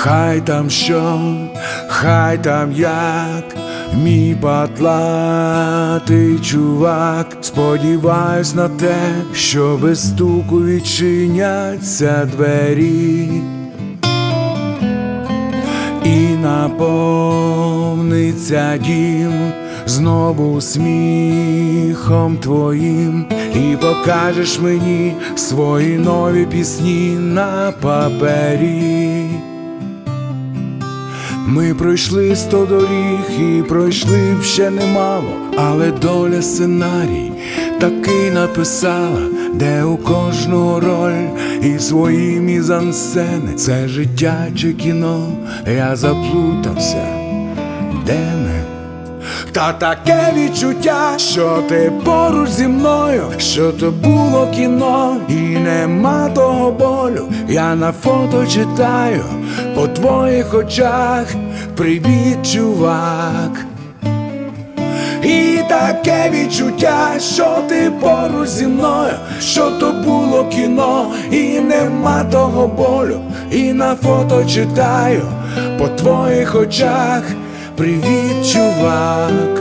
Хай там що, хай там як, мій патлатий чувак. Сподіваюсь на те, що без стуку відчиняться двері і наповниться дім знову сміхом твоїм, і покажеш мені свої нові пісні на папері. Ми пройшли 100 доріг і пройшли б ще немало, але доля сценарій такий написала, де у кожного роль і свої мізансцени. Це життя чи кіно, я заплутався, де ми? Та таке відчуття, що ти поруч зі мною, що то було кіно і нема того болю. Я на фото читаю по твоїх очах: привіт, чувак. І таке відчуття, що ти поруч зі мною, що то було кіно і нема того болю. І на фото читаю по твоїх очах: привіт, чувак.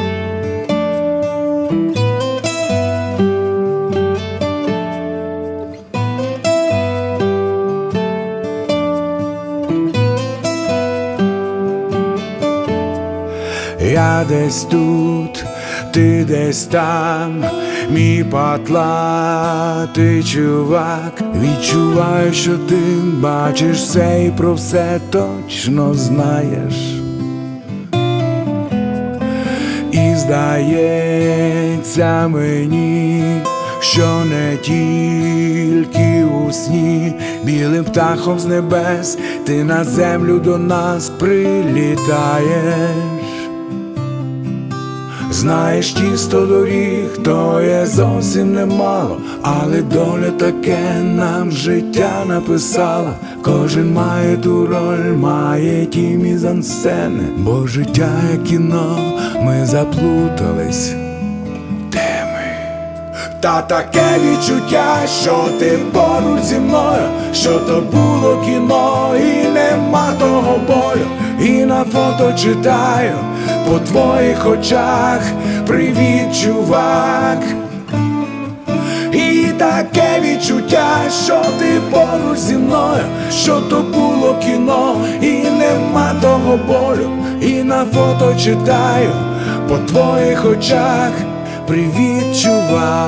Я десь тут, ти десь там, мій патлатий чувак. Відчуваю, що ти бачиш все і про все точно знаєш. І здається мені, що не тільки у сні білим птахом з небес ти на землю до нас прилітаєш. Знаєш, ті 100 доріг, то є зовсім немало, але доля таке нам життя написала. Кожен має ту роль, має ті мізансцени, бо життя як кіно, ми заплутались, де ми? Та таке відчуття, що ти поруч зі мною, що то було кіно і нема того болю. І на фото читаю по твоїх очах: привіт, чувак. І таке відчуття, що ти поруч зі мною, що то було кіно і нема того болю. І на фото читаю по твоїх очах: привіт, чувак.